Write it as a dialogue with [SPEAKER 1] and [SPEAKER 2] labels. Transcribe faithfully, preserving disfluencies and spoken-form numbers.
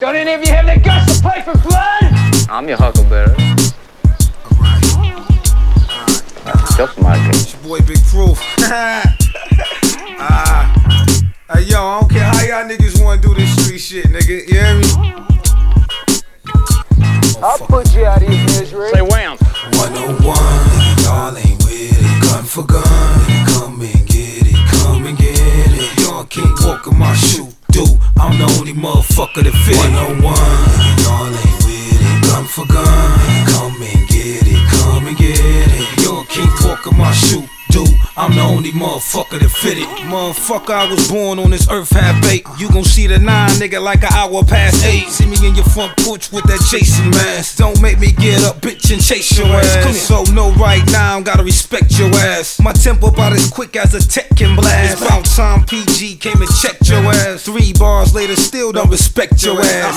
[SPEAKER 1] Don't any of you have the guts to play for blood?
[SPEAKER 2] I'm your huckleberry.
[SPEAKER 3] Alright. Alright.
[SPEAKER 2] That's just my game.
[SPEAKER 3] It's your boy Big Proof. Ah. Hey yo, I don't care how y'all niggas wanna do this street shit, nigga. You hear me?
[SPEAKER 1] I'll put you out of your misery.
[SPEAKER 2] Say wham.
[SPEAKER 3] one oh one, y'all ain't with it. Gun for gun, come and get it, come and get it. Y'all can't walk in my shoe, dude. I'm the only motherfucker that fit. one oh one, y'all ain't with it. Gun for gun, come and get it, come and get it. Y'all can't walk in my shoe, dude. I'm the only motherfucker that fit it. Motherfucker, I was born on this earth half baked. You gon' see the nine, nigga, like an hour past eight. See me in your front porch with that Jason mask. Don't make me get up, bitch, and chase your ass. Come so know right now, gotta respect your ass. My tempo about as quick as a Tekken blast. It's about time P G came and checked your ass. Three bars later, still don't respect your ass.